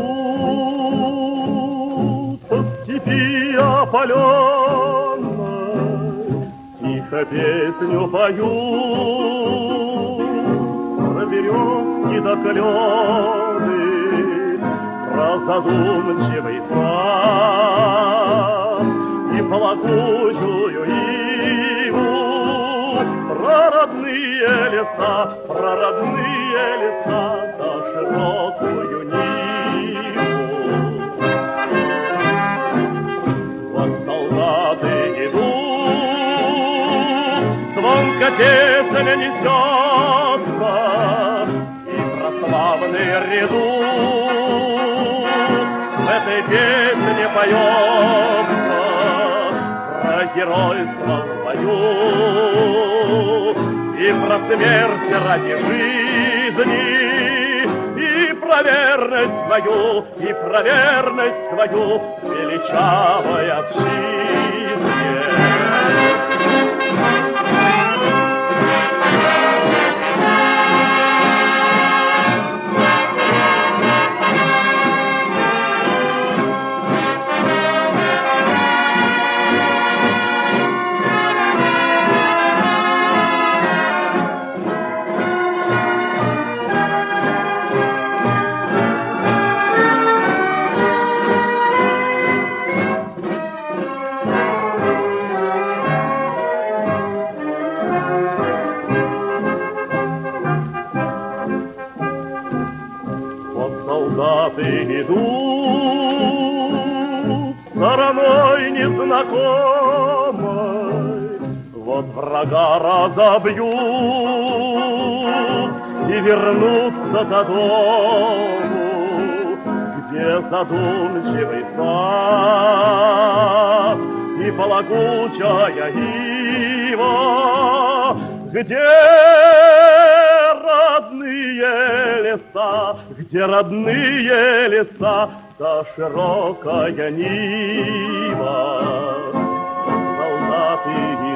идут по степи опаленной, тихо песню поют про березки до клены, про задумчивый сад и плакучую иву, про родные леса, да широкую Ниву. Вот солдаты идут, звонко песня несется, и про славный редут в этой песне поется, про геройство в бою и про смерть ради жизни, и про верность свою величавой отчизне. Солдаты идут стороной незнакомой, вот врага разобьют и вернутся до дому, где задумчивый сад и плакучая ива, где родные леса, да широкая Нива. Солдаты